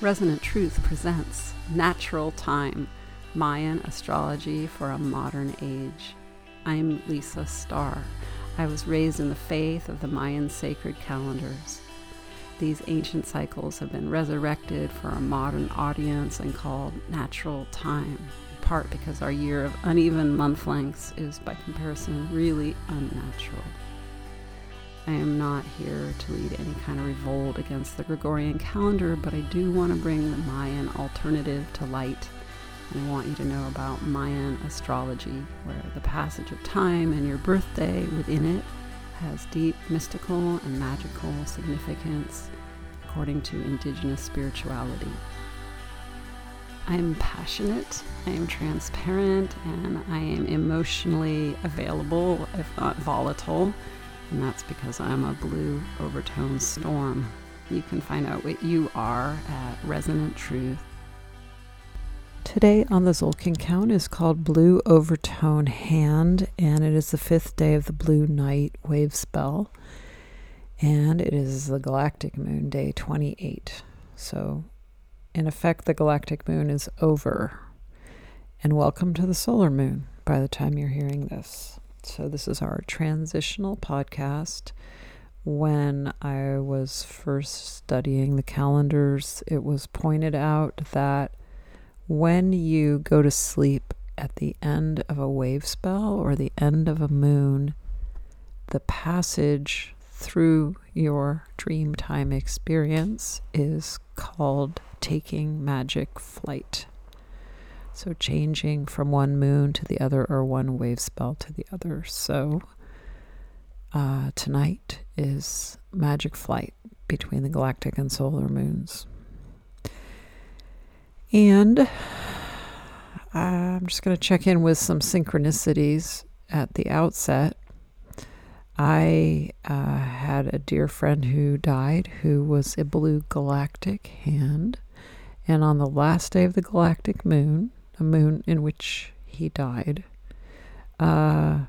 Resonant Truth presents Natural Time, Mayan Astrology for a Modern Age. I'm Lisa Starr. I was raised in the faith of the Mayan sacred calendars. These ancient cycles have been resurrected for a modern audience and called natural time, in part because our year of uneven month lengths is, by comparison, really unnatural. I am not here to lead any kind of revolt against the Gregorian calendar, but I do want to bring the Mayan alternative to light. And I want you to know about Mayan astrology, where the passage of time and your birthday within it has deep mystical and magical significance according to indigenous spirituality. I am passionate, I am transparent, and I am emotionally available, if not volatile. And that's because I'm a blue overtone storm. You can find out what you are at Resonant Truth. Today on the Tzolk'in count is called Blue Overtone Hand, and it is the 5th day of the Blue Night wave spell, and it is the galactic moon, day 28. So, in effect, the galactic moon is over. And welcome to the solar moon by the time you're hearing this. So this is our transitional podcast. When I was first studying the calendars, it was pointed out that when you go to sleep at the end of a wave spell or the end of a moon, the passage through your dream time experience is called taking magic flight. So changing from one moon to the other or one wave spell to the other. So tonight is magic flight between the galactic and solar moons. And I'm just going to check in with some synchronicities at the outset. I had a dear friend who died who was a blue galactic hand. And on the last day of the galactic moon, a moon in which he died, on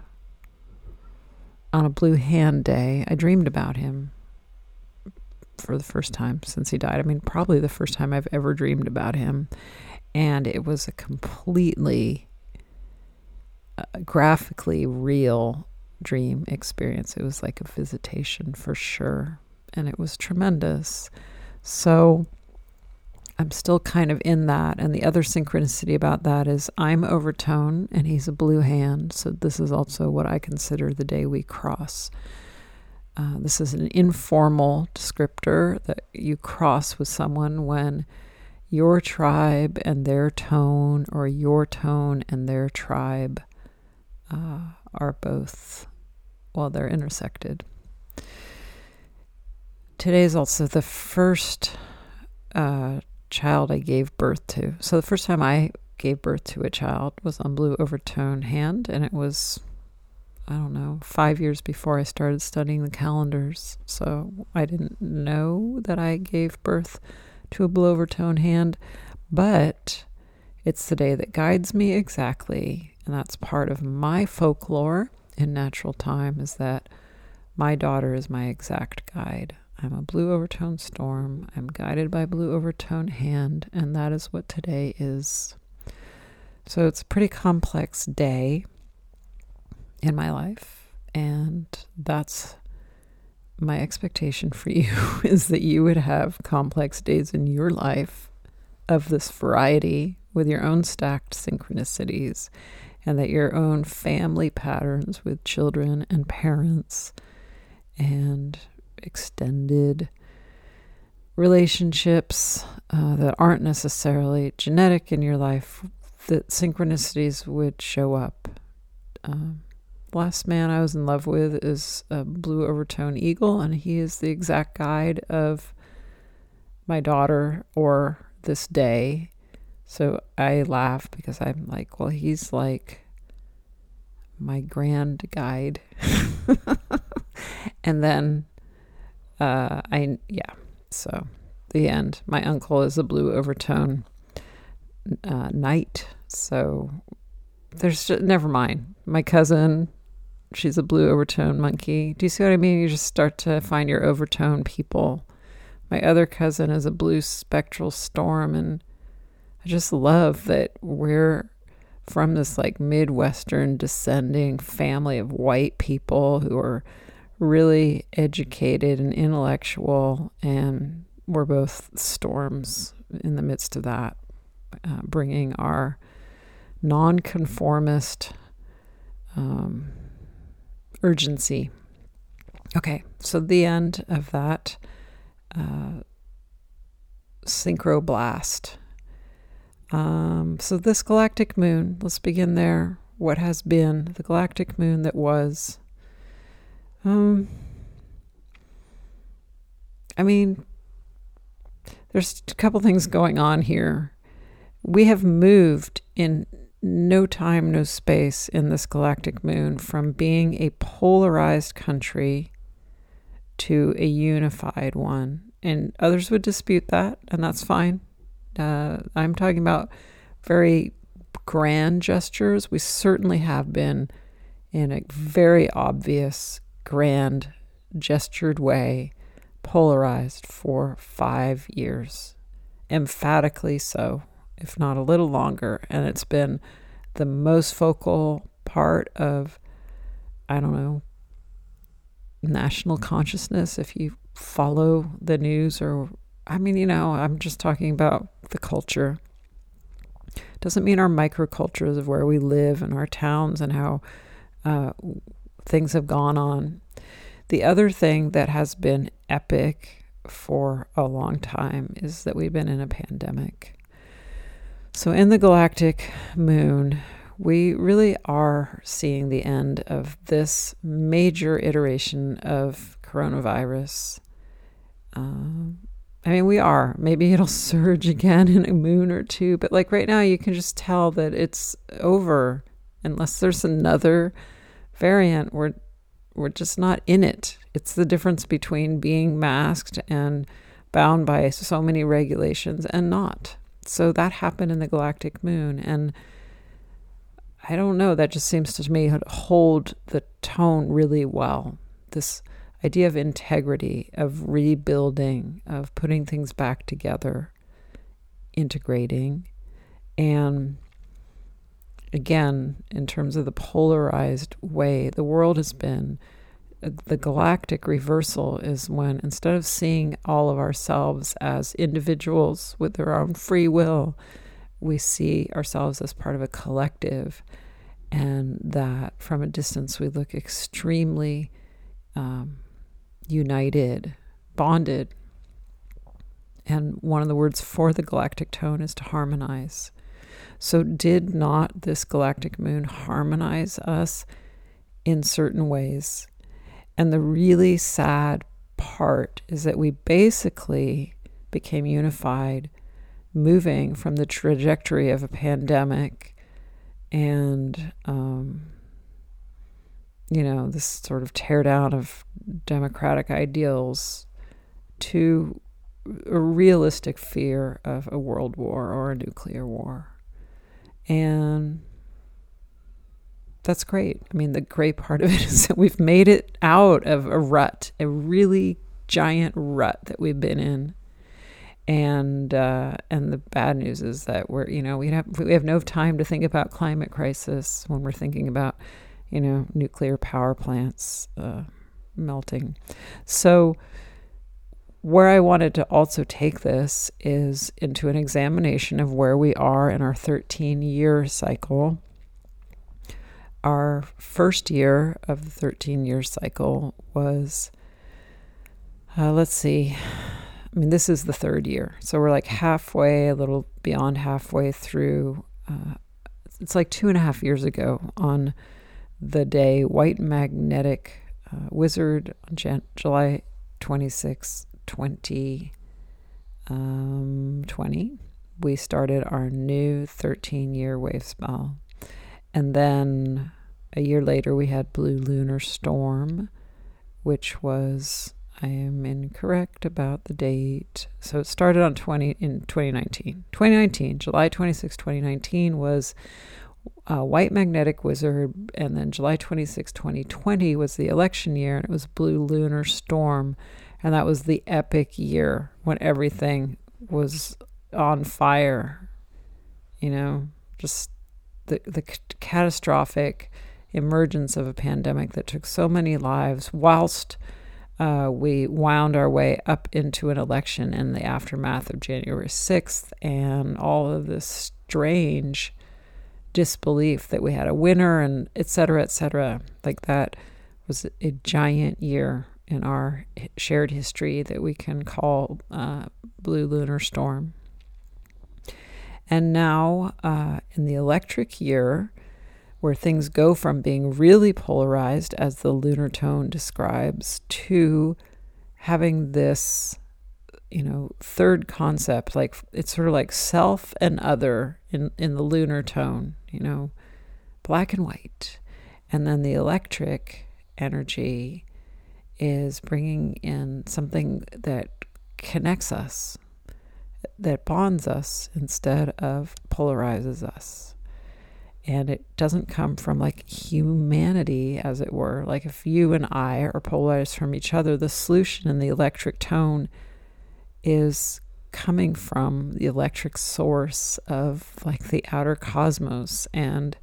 a blue hand day, I dreamed about him for the first time since he died. I mean, probably the first time I've ever dreamed about him. And it was a completely graphically real dream experience. It was like a visitation for sure. And it was tremendous. So I'm still kind of in that. And the other synchronicity about that is I'm overtone and he's a blue hand. So this is also what I consider the day we cross. This is an informal descriptor that you cross with someone when your tribe and their tone, or your tone and their tribe, are both, well, they're intersected. Today is also the first child I gave birth to. So the first time I gave birth to a child was on blue overtone hand, and it was, 5 years before I started studying the calendars. So I didn't know that I gave birth to a blue overtone hand, but it's the day that guides me exactly, and that's part of my folklore in natural time, is that my daughter is my exact guide. I'm a blue overtone storm. I'm guided by blue overtone hand, and that is what today is. So it's a pretty complex day in my life, and that's my expectation for you, is that you would have complex days in your life of this variety with your own stacked synchronicities, and that your own family patterns with children and parents and extended relationships that aren't necessarily genetic in your life, that synchronicities would show up. Last man I was in love with is a blue overtone eagle, and he is the exact guide of my daughter or this day. So I laugh because I'm like, well, he's like my grand guide. And then so the end. My uncle is a blue overtone knight. So there's just, never mind. My cousin, she's a blue overtone monkey. Do you see what I mean? You just start to find your overtone people My other cousin is a blue spectral storm, and I just love that we're from this like Midwestern descending family of white people who are really educated and intellectual, and we're both storms in the midst of that, bringing our nonconformist urgency. Okay, so the end of that synchroblast. So this galactic moon, let's begin there. What has been the galactic moon that was? I mean, there's a couple things going on here. We have moved in no time, no space in this galactic moon from being a polarized country to a unified one. And others would dispute that, and that's fine. I'm talking about very grand gestures. We certainly have been, in a very obvious, grand, gestured way, polarized for 5 years. Emphatically so, if not a little longer. And it's been the most focal part of, I don't know, national consciousness, if you follow the news, or I mean, you know, I'm just talking about the culture. Doesn't mean our microcultures of where we live and our towns and how things have gone on. The other thing that has been epic for a long time is that we've been in a pandemic. So in the galactic moon, we really are seeing the end of this major iteration of coronavirus. I mean, we are. Maybe it'll surge again in a moon or two, but like right now, you can just tell that it's over. Unless there's another variant, we're just not in it. It's the difference between being masked and bound by so many regulations and not. So that happened in the galactic moon, and I don't know, that just seems to me hold the tone really well. This idea of integrity, of rebuilding, of putting things back together, integrating. And again, in terms of the polarized way the world has been, the galactic reversal is when, instead of seeing all of ourselves as individuals with their own free will, we see ourselves as part of a collective, and that from a distance we look extremely united, bonded. And one of the words for the galactic tone is to harmonize. So did not this galactic moon harmonize us in certain ways? And the really sad part is that we basically became unified, moving from the trajectory of a pandemic and, this sort of tear down of democratic ideals to a realistic fear of a world war or a nuclear war. And that's great. I mean, the great part of it is that we've made it out of a rut, a really giant rut that we've been in. And the bad news is that we have no time to think about climate crisis when we're thinking about, nuclear power plants melting. So where I wanted to also take this is into an examination of where we are in our 13-year cycle. Our first year of the 13-year cycle was, let's see, this is the third year. So we're like halfway, a little beyond halfway through. It's like 2.5 years ago on the day White Magnetic Wizard on July 26, 2020, we started our new 13-year wave spell. And then a year later, we had Blue Lunar Storm, which was, I am incorrect about the date. So it started in 2019. 2019, July 26, 2019 was White Magnetic Wizard, and then July 26, 2020 was the election year, and it was Blue Lunar Storm. And that was the epic year when everything was on fire, just the catastrophic emergence of a pandemic that took so many lives whilst we wound our way up into an election in the aftermath of January 6th and all of this strange disbelief that we had a winner and et cetera, like that was a giant year in our shared history that we can call Blue Lunar Storm. And now in the electric year, where things go from being really polarized, as the lunar tone describes, to having this, third concept, like it's sort of like self and other in the lunar tone, black and white. And then the electric energy is bringing in something that connects us, that bonds us instead of polarizes us. And it doesn't come from like humanity, as it were. Like if you and I are polarized from each other, the solution in the electric tone is coming from the electric source of like the outer cosmos. And,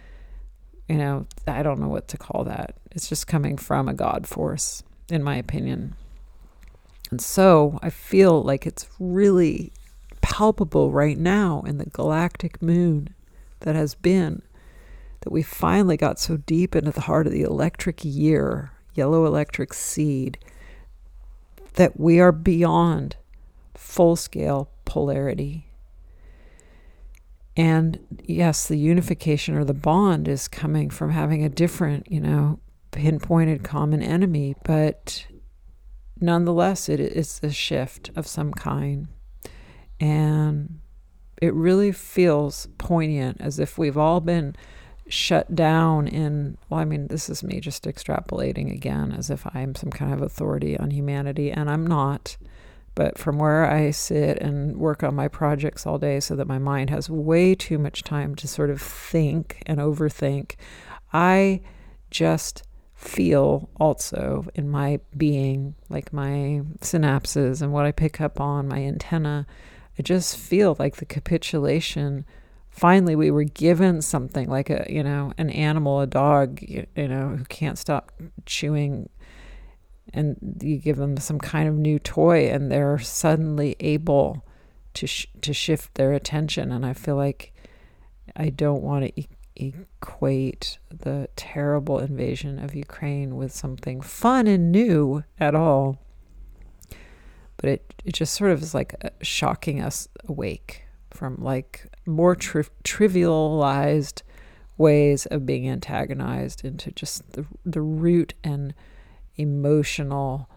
I don't know what to call that. It's just coming from a God force, in my opinion. And so I feel like it's really palpable right now in the galactic moon that has been, that we finally got so deep into the heart of the electric year, yellow electric seed, that we are beyond full-scale polarity. And yes, the unification or the bond is coming from having a different, pinpointed common enemy, but nonetheless, it is a shift of some kind. And it really feels poignant, as if we've all been shut down in, this is me just extrapolating again, as if I'm some kind of authority on humanity, and I'm not. But from where I sit and work on my projects all day so that my mind has way too much time to sort of think and overthink, I just feel also in my being, like my synapses and what I pick up on, my antenna, I just feel like the capitulation. Finally, we were given something like an animal, a dog, who can't stop chewing, and you give them some kind of new toy and they're suddenly able to shift their attention. And I feel like I don't want to equate the terrible invasion of Ukraine with something fun and new at all. But it just sort of is like shocking us awake from like more trivialized ways of being antagonized into just the root and emotional,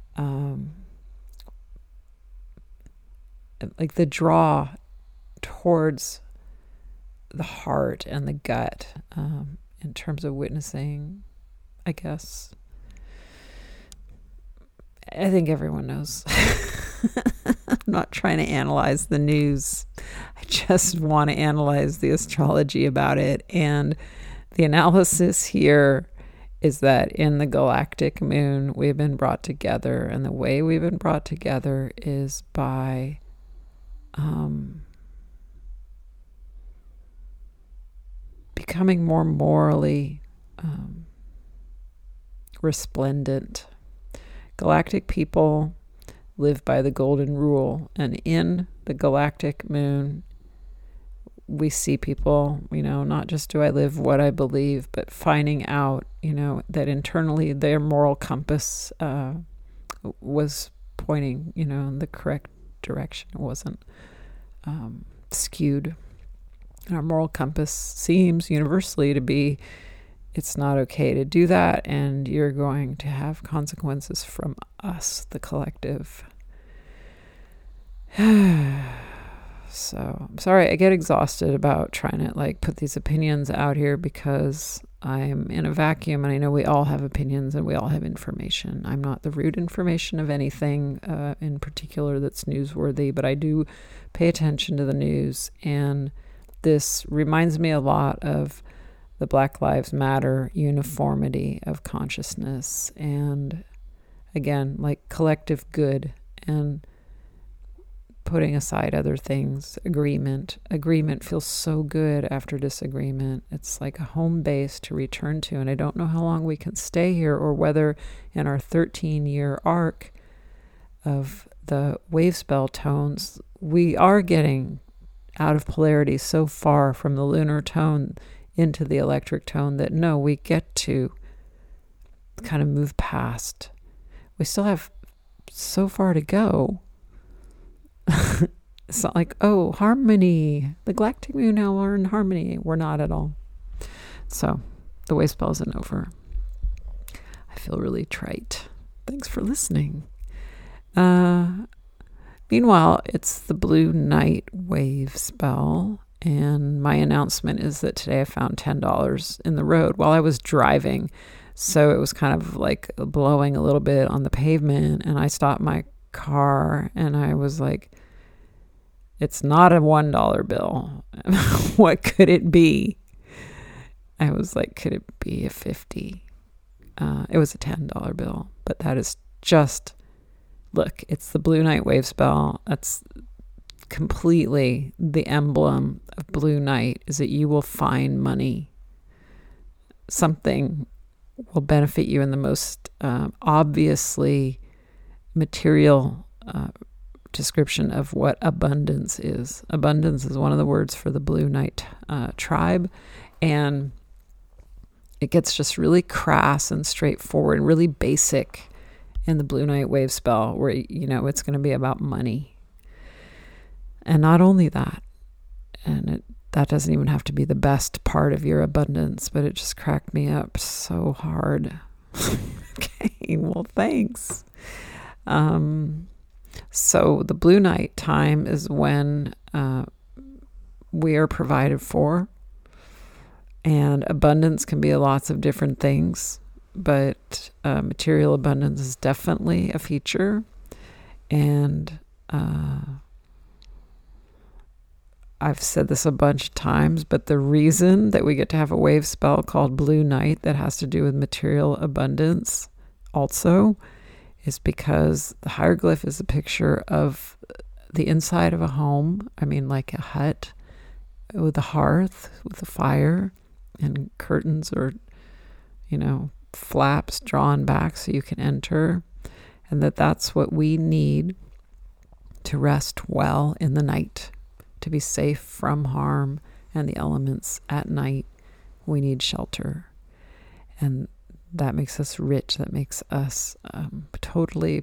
like the draw towards the heart and the gut, in terms of witnessing, I guess. I think everyone knows. I'm not trying to analyze the news. I just want to analyze the astrology about it. And the analysis here is that in the galactic moon, we've been brought together. And the way we've been brought together is by becoming more morally resplendent. Galactic people live by the golden rule, and in the galactic moon, we see people, not just do I live what I believe, but finding out, that internally their moral compass was pointing, in the correct direction. It wasn't skewed. And our moral compass seems universally to be, it's not okay to do that, and you're going to have consequences from us, the collective. So I'm sorry, I get exhausted about trying to put these opinions out here because I'm in a vacuum, and I know we all have opinions and we all have information. I'm not the root information of anything in particular that's newsworthy, but I do pay attention to the news, and this reminds me a lot of the Black Lives Matter uniformity of consciousness. And again, like collective good and putting aside other things. Agreement feels so good after disagreement. It's like a home base to return to, and I don't know how long we can stay here, or whether in our 13-year arc of the wave spell tones, we are getting out of polarity so far from the lunar tone into the electric tone that no, we get to kind of move past. We still have so far to go. It's not like, oh, harmony. The galactic moon now are in harmony. We're not at all. So the wave spell isn't over. I feel really trite. Thanks for listening. Meanwhile, it's the blue night wave spell. And my announcement is that today I found $10 in the road while I was driving. So it was kind of like blowing a little bit on the pavement. And I stopped my car and I was like, it's not a $1 bill. What could it be? I was like, could it be a 50? It was a $10 bill, but that is just, look, it's the blue night wave spell. That's completely the emblem of blue night, is that you will find money. Something will benefit you in the most obviously material description of what abundance is. Abundance is one of the words for the blue night tribe, and it gets just really crass and straightforward, really basic in the blue night wave spell, where it's going to be about money. And not only that, and that doesn't even have to be the best part of your abundance, but it just cracked me up so hard. Okay, well, thanks. So the blue night time is when we are provided for, and abundance can be lots of different things, but material abundance is definitely a feature. And I've said this a bunch of times, but the reason that we get to have a wave spell called blue night that has to do with material abundance also is because the hieroglyph is a picture of the inside of a home. I mean, like a hut with a hearth, with a fire, and curtains or, flaps drawn back so you can enter. And that's what we need to rest well in the night, to be safe from harm and the elements at night. We need shelter. And that makes us rich. That makes us totally,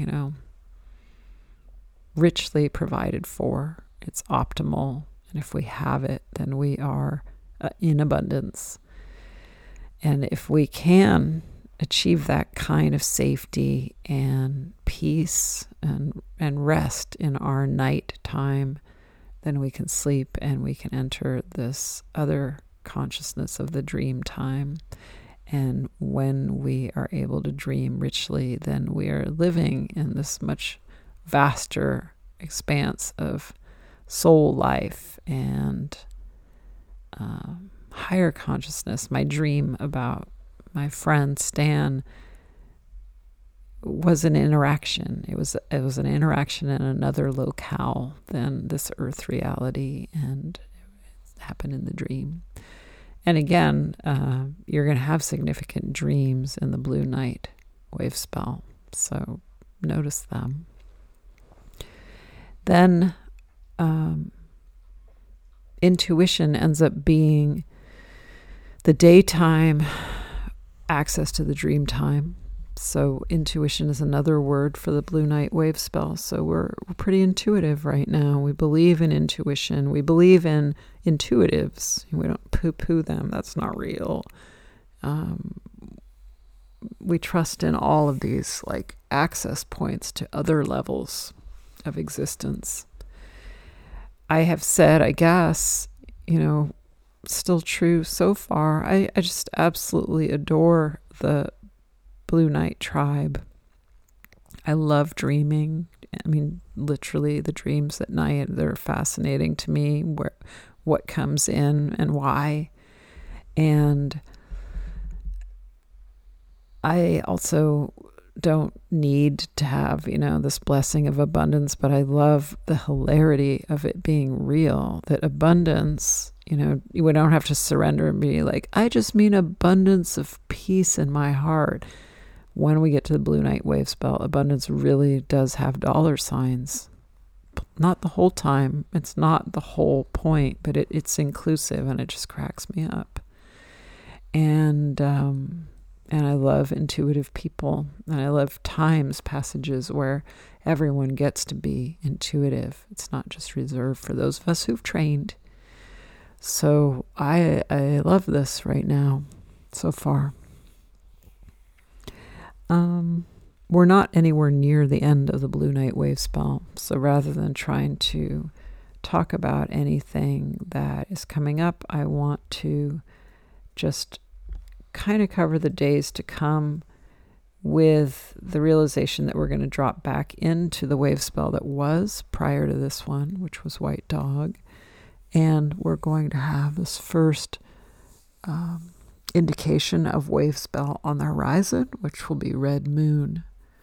richly provided for. It's optimal. And if we have it, then we are in abundance. And if we can achieve that kind of safety and peace and rest in our night time, then we can sleep and we can enter this other consciousness of the dream time. And when we are able to dream richly, then we are living in this much vaster expanse of soul life and higher consciousness. My dream about my friend Stan was an interaction. It was an interaction in another locale than this earth reality, and it happened in the dream. And again, you're going to have significant dreams in the blue night wave spell, so notice them. Then intuition ends up being the daytime access to the dream time. So intuition is another word for the blue night wave spell. So we're pretty intuitive right now. We believe in intuition. We believe in intuitives. We don't poo-poo them. That's not real. We trust in all of these like access points to other levels of existence. I have said, I guess, still true so far, I just absolutely adore the Blue Night tribe. I love dreaming. I mean, literally the dreams at night, they're fascinating to me, what comes in and why. And I also don't need to have, this blessing of abundance, but I love the hilarity of it being real, that abundance, we don't have to surrender and be like, I just mean abundance of peace in my heart. When we get to the Blue Night Wave spell, abundance really does have dollar signs. Not the whole time. It's not the whole point, but it's inclusive, and it just cracks me up. And I love intuitive people, and I love passages where everyone gets to be intuitive. It's not just reserved for those of us who've trained. So I love this right now so far. We're not anywhere near the end of the Blue Night Wave spell. So rather than trying to talk about anything that is coming up, I want to just kind of cover the days to come with the realization that we're going to drop back into the wave spell that was prior to this one, which was White Dog. And we're going to have this first indication of wave spell on the horizon, which will be Red Moon.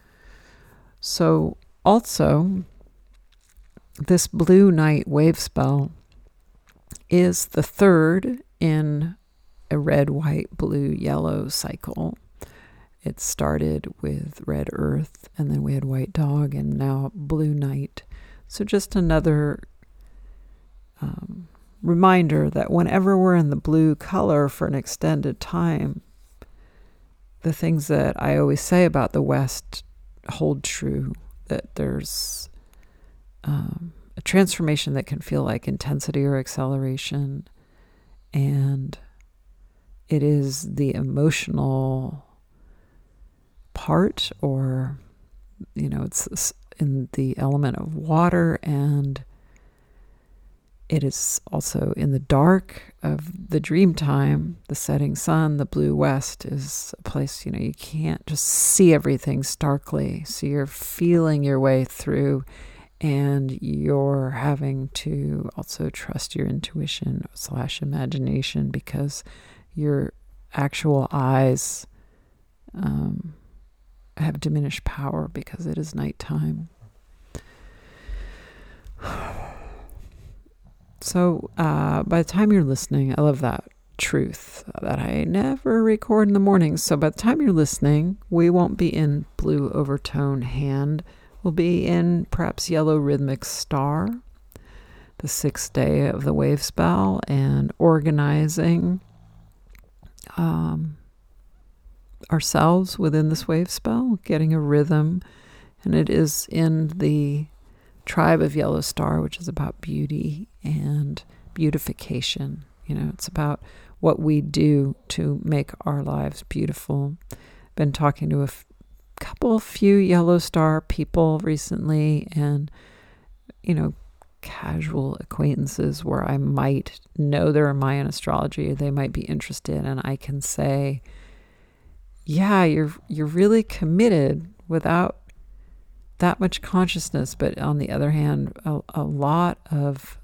So also, this Blue Night Wave spell is the third in a red, white, blue, yellow cycle. It started with Red Earth, and then we had White Dog, and now Blue Night. So just another reminder that whenever we're in the blue color for an extended time, the things that I always say about the West hold true, that there's a transformation that can feel like intensity or acceleration, and it is the emotional part, or, it's in the element of water, and it is also in the dark of the dream time, the setting sun. The blue west is a place, you can't just see everything starkly. So you're feeling your way through, and you're having to also trust your intuition / imagination, because your actual eyes have diminished power because it is nighttime. So by the time you're listening, I love that truth that I never record in the morning. So by the time you're listening, we won't be in blue overtone hand. We'll be in perhaps yellow rhythmic star, the 6th day of the wave spell, and organizing ourselves within this wave spell, getting a rhythm. And it is in the tribe of Yellow Star, which is about beauty and beautification. It's about what we do to make our lives beautiful. Been talking to a few Yellow Star people recently, and, casual acquaintances where I might know they're in Mayan astrology, they might be interested, and I can say, yeah, you're really committed without that much consciousness, but on the other hand, a lot of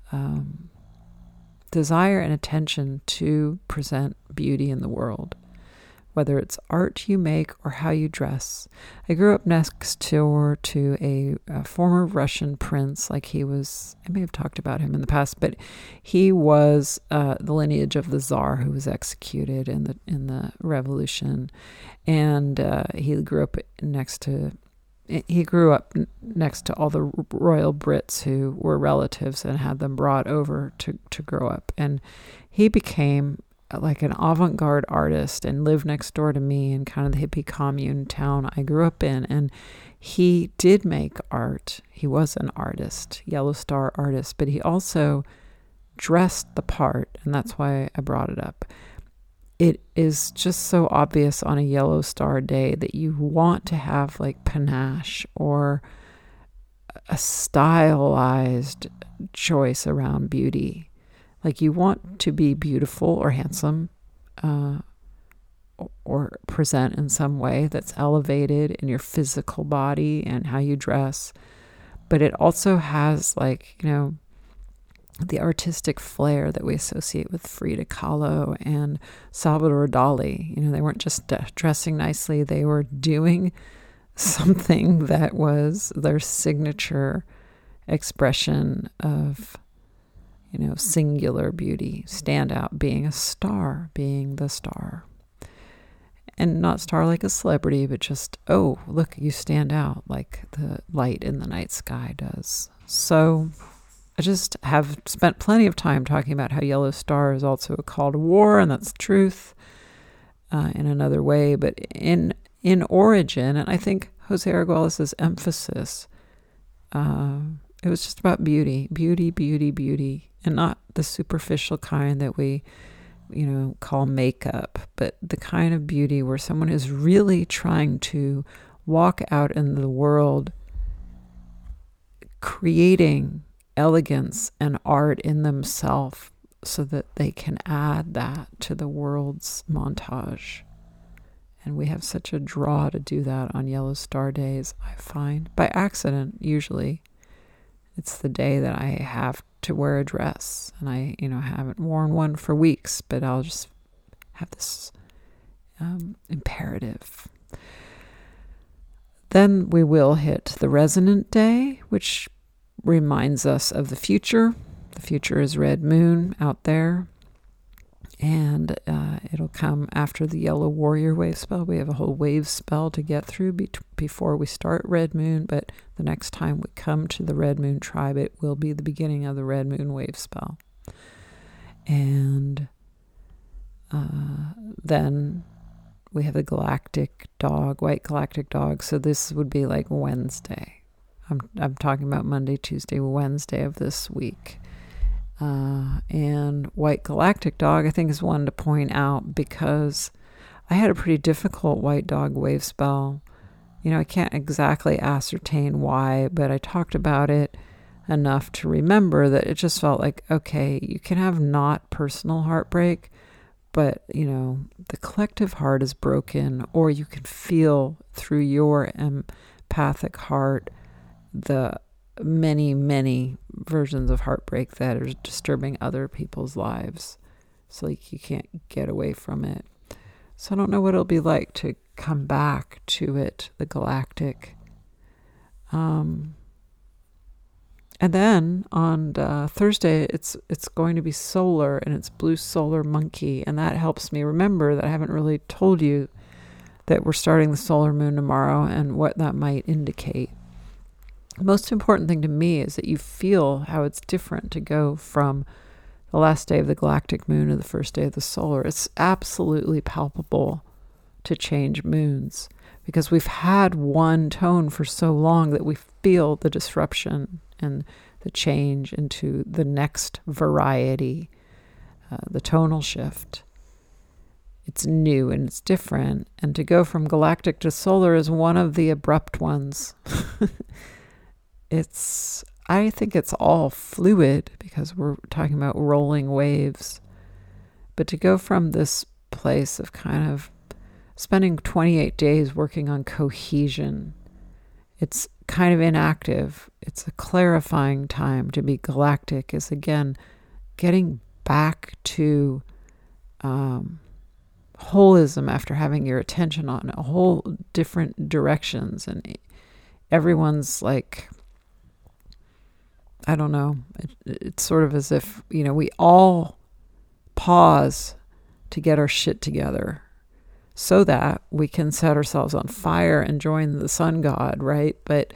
desire and attention to present beauty in the world, whether it's art you make or how you dress. I grew up next door to a former Russian prince. I may have talked about him in the past, but he was the lineage of the Tsar who was executed in the revolution, and he grew up next to all the royal Brits who were relatives and had them brought over to grow up. And he became like an avant-garde artist and lived next door to me in kind of the hippie commune town I grew up in. And he did make art. He was an artist, Yellow Star artist, but he also dressed the part. And that's why I brought it up. It is just so obvious on a Yellow Star day that you want to have like panache or a stylized choice around beauty. Like you want to be beautiful or handsome or present in some way that's elevated in your physical body and how you dress. But it also has the artistic flair that we associate with Frida Kahlo and Salvador Dali. They weren't just dressing nicely, they were doing something that was their signature expression of, singular beauty, stand out, being a star, being the star. And not star like a celebrity, but just, oh, look, you stand out like the light in the night sky does. So I just have spent plenty of time talking about how yellow star is also a call to war, and that's truth in another way. But in origin, and I think Jose Arguelles' emphasis, it was just about beauty, beauty, beauty, beauty, and not the superficial kind that we call makeup, but the kind of beauty where someone is really trying to walk out in the world, creating elegance and art in themselves so that they can add that to the world's montage. And we have such a draw to do that on Yellow Star Days, I find, by accident, usually. It's the day that I have to wear a dress, and I, haven't worn one for weeks, but I'll just have this imperative. Then we will hit the resonant day, which reminds us of the future. The future is red moon out there, and it'll come after the yellow warrior wave spell. We have a whole wave spell to get through before we start red moon, but the next time we come to the red moon tribe, it will be the beginning of the red moon wave spell. And then we have the galactic dog, white galactic dog. So this would be like Wednesday. I'm talking about Monday, Tuesday, Wednesday of this week. And white galactic dog, I think, is one to point out because I had a pretty difficult white dog wave spell. I can't exactly ascertain why, but I talked about it enough to remember that it just felt like, okay, you can have not personal heartbreak, but, the collective heart is broken, or you can feel through your empathic heart the many, many versions of heartbreak that are disturbing other people's lives. So you can't get away from it. So I don't know what it'll be like to come back to it, the galactic. And then on Thursday, it's going to be solar, and it's blue solar monkey. And that helps me remember that I haven't really told you that we're starting the solar moon tomorrow and what that might indicate. The most important thing to me is that you feel how it's different to go from the last day of the galactic moon to the first day of the solar. It's absolutely palpable to change moons because we've had one tone for so long that we feel the disruption and the change into the next variety, the tonal shift. It's new and it's different. And to go from galactic to solar is one of the abrupt ones. I think it's all fluid because we're talking about rolling waves. But to go from this place of kind of spending 28 days working on cohesion, it's kind of inactive. It's a clarifying time. To be galactic is, again, getting back to holism after having your attention on a whole different directions. And everyone's like, I don't know, it's sort of as if, we all pause to get our shit together so that we can set ourselves on fire and join the sun god, right? But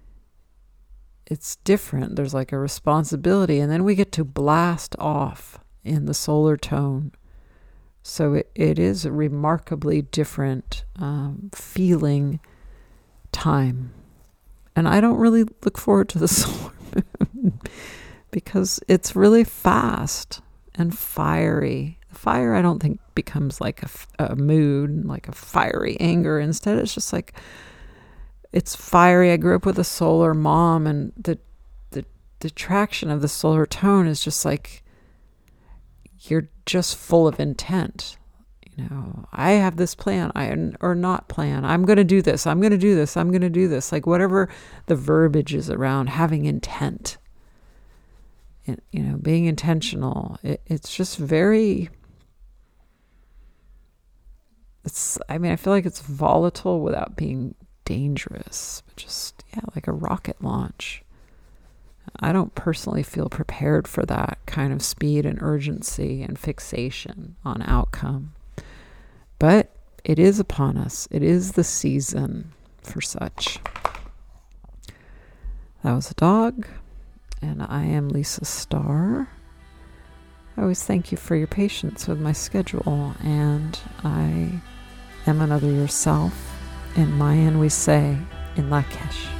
it's different. There's like a responsibility, and then we get to blast off in the solar tone. So it is a remarkably different feeling time. And I don't really look forward to the solar moon because it's really fast and fiery. The fire, I don't think, becomes like a mood, like a fiery anger. Instead, it's just like, it's fiery. I grew up with a solar mom, and the attraction of the solar tone is just like, you're just full of intent. I have this plan, or not plan. I'm going to do this. I'm going to do this. I'm going to do this. Like whatever the verbiage is around having intent, being intentional. It's just very, I feel like it's volatile without being dangerous, but just, like a rocket launch. I don't personally feel prepared for that kind of speed and urgency and fixation on outcome. But it is upon us. It is the season for such. That was a dog, and I am Lisa Starr. I always thank you for your patience with my schedule, and I am another yourself. In Mayan we say, in Lakesh.